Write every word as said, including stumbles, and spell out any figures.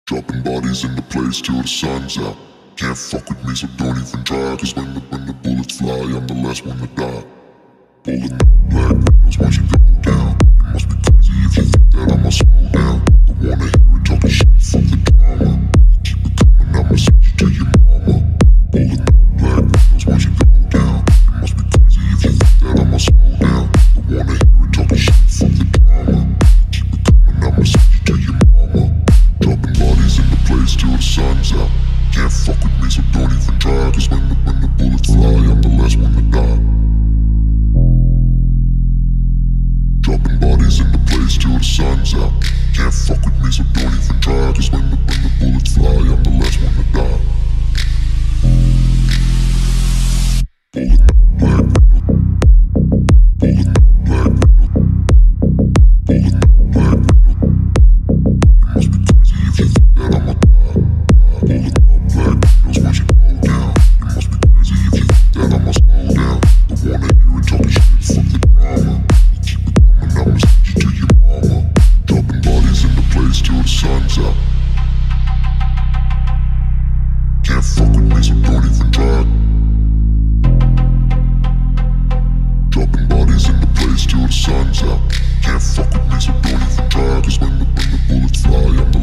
Dropping bodies in the place till the sun's out. Can't fuck with me, so don't even try. Cause when the, when the bullets fly, I'm the last one to die. Pulling up black windows once you go down. You must be crazy if you think that I'ma slow down. Don't wanna hear it talking shit, fuck the drama. You keep it coming, I'ma send you to your mama. Pulling up black windows once you go down. You must be crazy if you think that I'ma slow down. Don't wanna hear it talking shit, fuck the drama. You keep it coming, I'ma send you to your mama. Dropping bodies in the place till the sun's out. Can't fuck with me, so don't even try. Cause when the, when the bullets fly, I'm the last one to die. Dropping bodies in the place till the sun's out. Can't fuck with me, so don't even try. Cause when the, when the bullets fly, I'm the last one to die. Pulling up black window. Pulling up black window. Pulling up black window. You must be crazy if you think that I'ma die. Pulling up black windows once you go down. You must be crazy if you think that I'ma slow down. Don't wanna hear it talking shit, fuck the drama. You keep it coming, I'ma send you to your mama. Dropping bodies in the place till the sun's out. Can't fuck with me, so don't even try. Dropping bodies in the place till the sun's out. Can't fuck with me, so don't even try. Cause when the, when the bullets fly, I'm the